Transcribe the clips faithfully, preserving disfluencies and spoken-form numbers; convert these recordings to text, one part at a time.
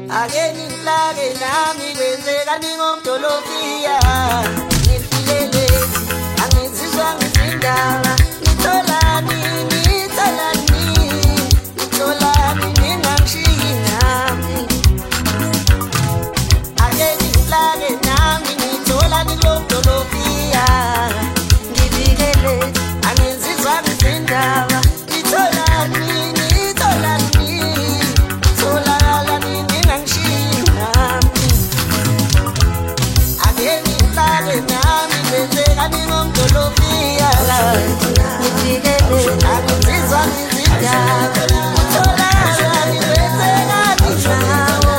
Ageni plage nami kwenzeka ningomdolofia. Ngifilele angizizwa ngizindaba. Ngitholani ngitholani ngitholani ningangishiyi nami. Ageni plage nami ngitholani ngomdolofia. Ngibikele angizizwa ngizindaba. Ngitholani ngitholani ngitholani ningangishiyi nami. Ageni plage nami kwenzeka ningomdolofia. Ngibikele angizizwa ngizindaba. Ngitholani kwenzeka ninawo.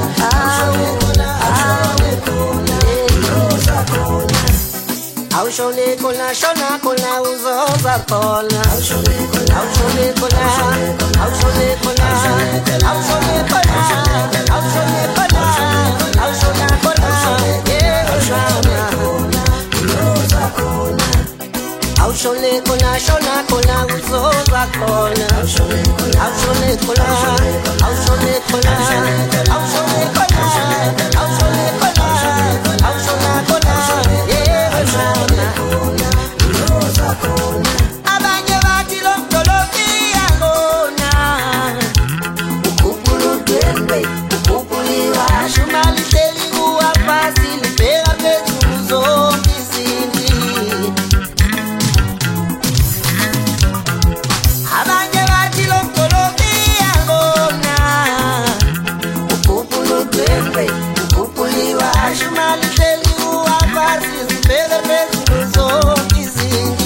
Aushone kona shona kona uzoza kona. Aushone kona, aushone kona, aushone kona, aushone kona, aushone kona, aushone kona, yeah, uzoza kona. Aushone kona shona kona uzoza kona. Aushone kona, aushone kona, aushone kona, aushone kona, aushone kona, aushone kona, yeah, uzoza kona. Abanye bathi lo mdolofia ngona. Ukhuphula udwendwe, ukhuphula shumali hleli kuwapasi libheka phezulu zonke izinto. Abanye bathi lo mdolofia ngona. Ukhuphula udwendwe, ukhuphula shumali hleli kuwapasi libheka phezulu zonke izinto.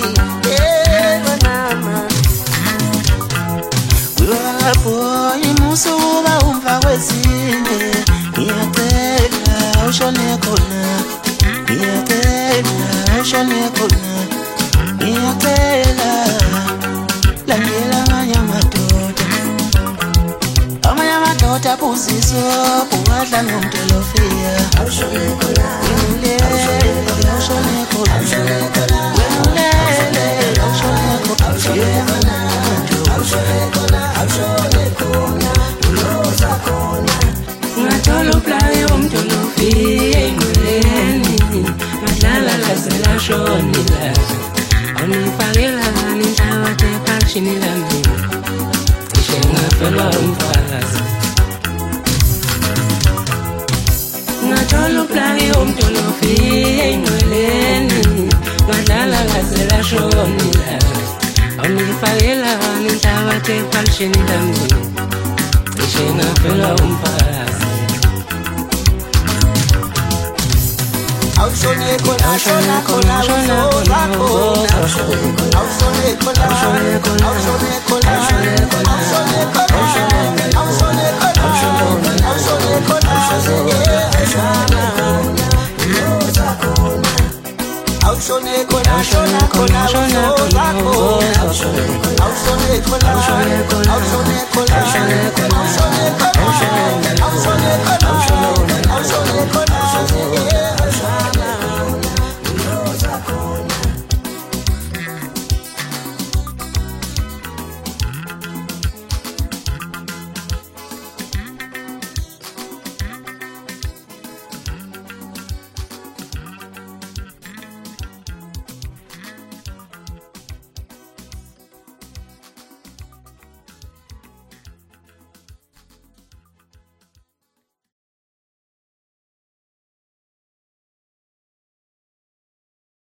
Boy, musuba umva kwezine. Ngiyacela ushone khona. Ngiyacela ushone khona. Ngiyacela landela amanye amadoda. Amanye amadoda abuziso buwadla ngomdolofia. Ushone khona. Ngiyulele ushone khona. Ngiyulele ushone khona. Ushone khona. Aushone kona, uloza kona. Ngathola uplage womdolofia engqoleni. Ngadlala laze lashonila. Awunifakela inhlabathi ephashini lami. Cishe ngafelwa umfazi. Ngathola uplage womdolofia engqoleni. Ngadlala laze lashonila. Awunifakela inhlabathi ephashini lami. Cishe ngafelwa umfazi. Aushone kona shona kona uzoza kona. Aushone kona, aushone kona, aushone kona, aushone kona.